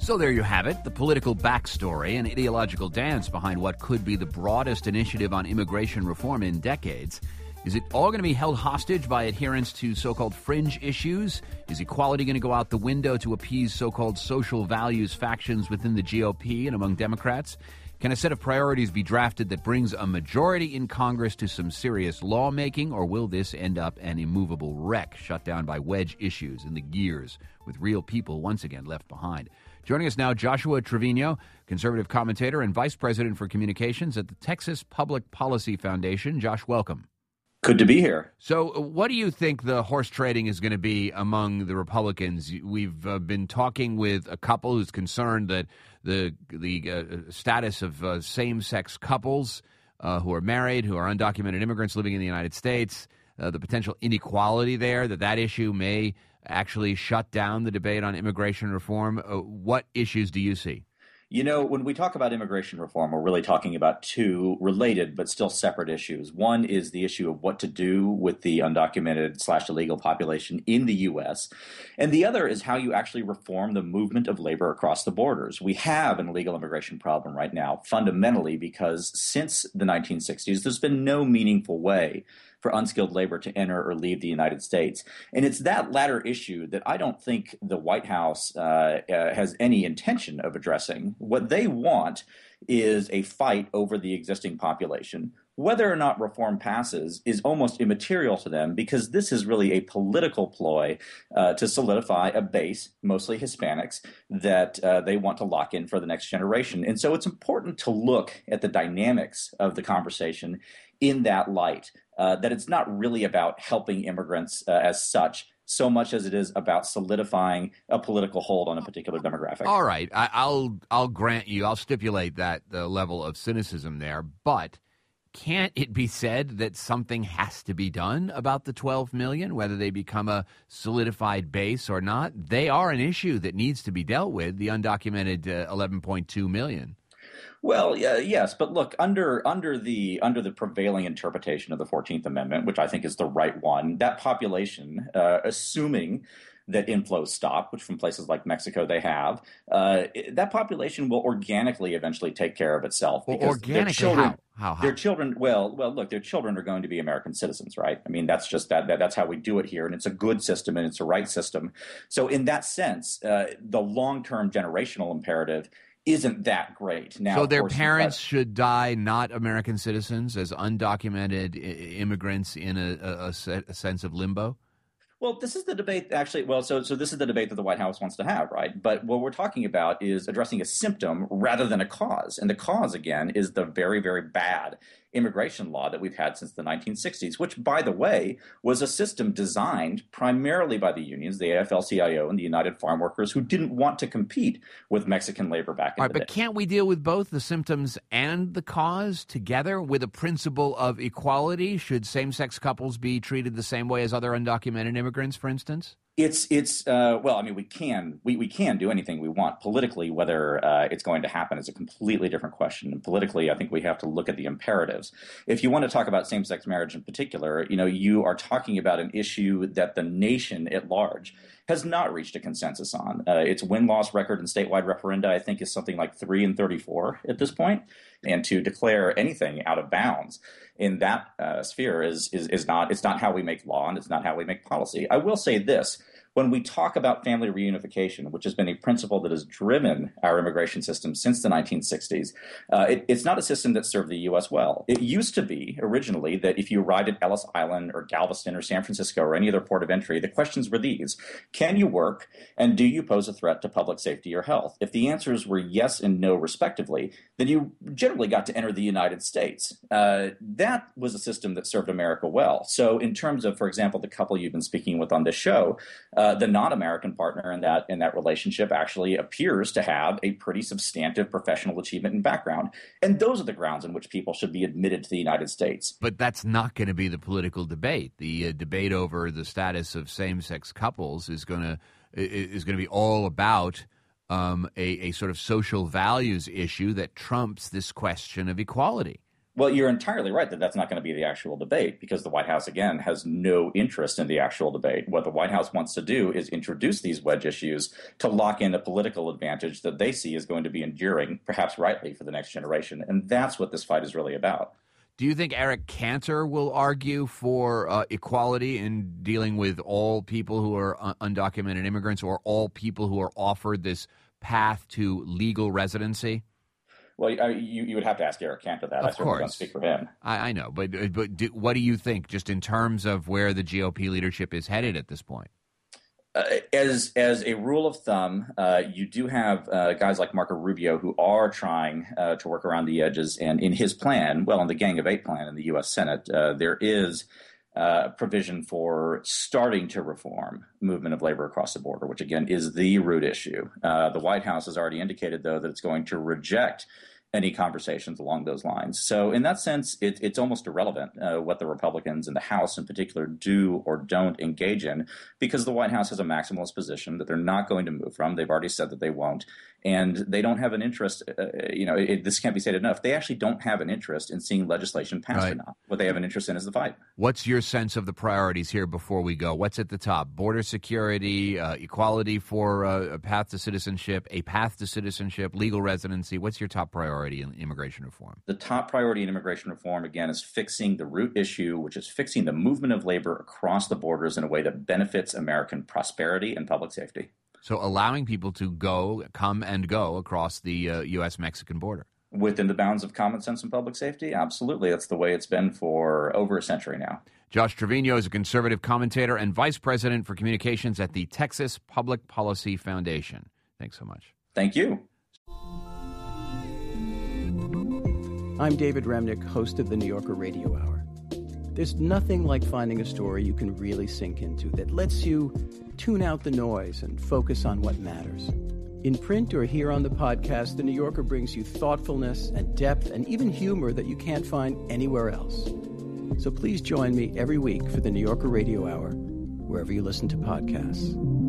So there you have it, the political backstory and ideological dance behind what could be the broadest initiative on immigration reform in decades. Is it all going to be held hostage by adherence to so-called fringe issues? Is equality going to go out the window to appease so-called social values factions within the GOP and among Democrats? Can a set of priorities be drafted that brings a majority in Congress to some serious lawmaking, or will this end up an immovable wreck shut down by wedge issues in the gears with real people once again left behind? Joining us now, Joshua Trevino, conservative commentator and vice president for communications at the Texas Public Policy Foundation. Josh, welcome. Good to be here. So what do you think the horse trading is going to be among the Republicans? We've been talking with a couple who's concerned that the status of same-sex couples who are married, who are undocumented immigrants living in the United States, the potential inequality there, that issue may actually shut down the debate on immigration reform. What issues do you see? You know, when we talk about immigration reform, we're really talking about two related but still separate issues. One is the issue of what to do with the undocumented/illegal population in the U.S., and the other is how you actually reform the movement of labor across the borders. We have an illegal immigration problem right now, fundamentally because since the 1960s, there's been no meaningful way for unskilled labor to enter or leave the United States. And it's that latter issue that I don't think the White House has any intention of addressing. What they want is a fight over the existing population. Whether or not reform passes is almost immaterial to them because this is really a political ploy to solidify a base, mostly Hispanics, that they want to lock in for the next generation. And so it's important to look at the dynamics of the conversation in that light, that it's not really about helping immigrants as such, so much as it is about solidifying a political hold on a particular demographic. All right, I'll grant you, I'll stipulate that level of cynicism there, but can't it be said that something has to be done about the 12 million, whether they become a solidified base or not? They are an issue that needs to be dealt with, the undocumented 11.2 million. Well, yes, but look, under the prevailing interpretation of the 14th Amendment, which I think is the right one, that population, assuming that inflows stop, which from places like Mexico they have, that population will organically eventually take care of itself. Well, organically, how? Their children, well, look, their children are going to be American citizens, right? I mean, that's just that's how we do it here, and it's a good system and it's a right system. So in that sense, the long-term generational imperative isn't that great. Now, so their parents should die not American citizens as undocumented immigrants in a sense of limbo? Well, this is the debate, actually. Well, so this is the debate that the White House wants to have, right? But what we're talking about is addressing a symptom rather than a cause. And the cause, again, is the very, very bad immigration law that we've had since the 1960s, which, by the way, was a system designed primarily by the unions, the AFL-CIO and the United Farm Workers, who didn't want to compete with Mexican labor back in the day. But can't we deal with both the symptoms and the cause together with a principle of equality? Should same-sex couples be treated the same way as other undocumented immigrants, for instance? Well, I mean, we can do anything we want politically. Whether it's going to happen is a completely different question. And politically, I think we have to look at the imperatives. If you want to talk about same-sex marriage in particular, you are talking about an issue that the nation at large has not reached a consensus on. Its win-loss record in statewide referenda, I think, is something like 3-34 at this point. And to declare anything out of bounds in that sphere is not how we make law, and it's not how we make policy. I will say this. When we talk about family reunification, which has been a principle that has driven our immigration system since the 1960s, it's not a system that served the U.S. well. It used to be originally that if you arrived at Ellis Island or Galveston or San Francisco or any other port of entry, the questions were these: can you work, and do you pose a threat to public safety or health? If the answers were yes and no respectively, then you generally got to enter the United States. That was a system that served America well. So in terms of, for example, the couple you've been speaking with on this show, the non-American partner in that relationship actually appears to have a pretty substantive professional achievement and background. And those are the grounds in which people should be admitted to the United States. But that's not going to be the political debate. The debate over the status of same-sex couples is going to be all about a sort of social values issue that trumps this question of equality. Well, you're entirely right that that's not going to be the actual debate because the White House, again, has no interest in the actual debate. What the White House wants to do is introduce these wedge issues to lock in a political advantage that they see is going to be enduring, perhaps rightly, for the next generation. And that's what this fight is really about. Do you think Eric Cantor will argue for equality in dealing with all people who are undocumented immigrants or all people who are offered this path to legal residency? Well, you would have to ask Eric Cantor that. I certainly don't speak for him. I know, but what do you think, just in terms of where the GOP leadership is headed at this point? As a rule of thumb, you do have guys like Marco Rubio who are trying to work around the edges. And in his plan, in the Gang of Eight plan in the U.S. Senate, there is provision for starting to reform movement of labor across the border, which, again, is the root issue. The White House has already indicated, though, that it's going to reject any conversations along those lines. So in that sense, it's almost irrelevant what the Republicans in the House in particular do or don't engage in, because the White House has a maximalist position that they're not going to move from. They've already said that they won't. And they don't have an interest, this can't be said enough. They actually don't have an interest in seeing legislation passed or not. What they have an interest in is the fight. What's your sense of the priorities here before we go? What's at the top? Border security, equality for a path to citizenship, legal residency. What's your top priority in immigration reform? The top priority in immigration reform, again, is fixing the root issue, which is fixing the movement of labor across the borders in a way that benefits American prosperity and public safety. So allowing people to come and go across the U.S.-Mexican border. Within the bounds of common sense and public safety? Absolutely. That's the way it's been for over a century now. Josh Trevino is a conservative commentator and vice president for communications at the Texas Public Policy Foundation. Thanks so much. Thank you. I'm David Remnick, host of the New Yorker Radio Hour. There's nothing like finding a story you can really sink into that lets you tune out the noise and focus on what matters. In print or here on the podcast, The New Yorker brings you thoughtfulness and depth and even humor that you can't find anywhere else. So please join me every week for the New Yorker Radio Hour, wherever you listen to podcasts.